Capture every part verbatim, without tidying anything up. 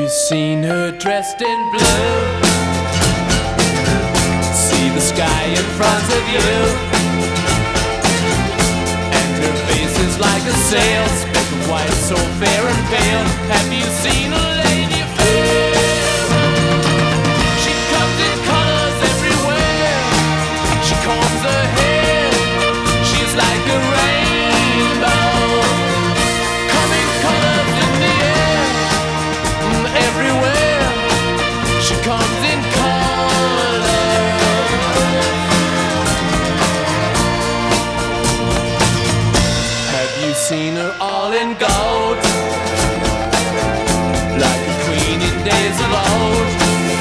seen her dressed in blue? See the sky in front of you, and her face is like a sail, speck of white, so fair and pale. Have you seen a lady fair? She comes in colors everywhere. She combs her hair. She's like a rainbow, coming colors in the air. Everywhere she comes in color. Have you seen her all in gold, like a queen in days of old?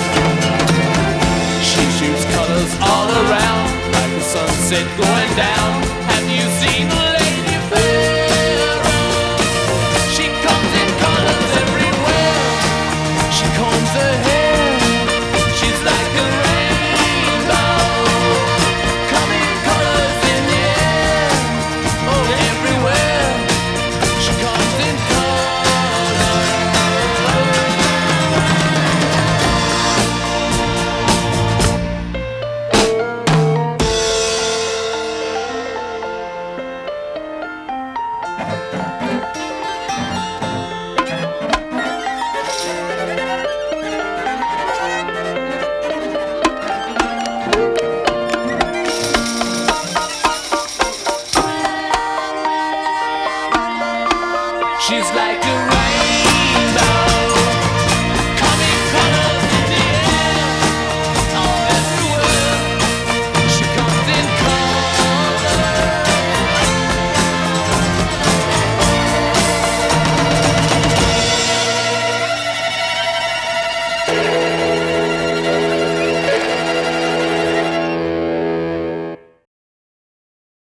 She shoots colors all around, like the sunset going down. Have you seen a lady fair? She comes in colors everywhere. She combs her hair. She's like a rainbow, coming colors in the air. Oh, everywhere she comes in color. She's like a rainbow.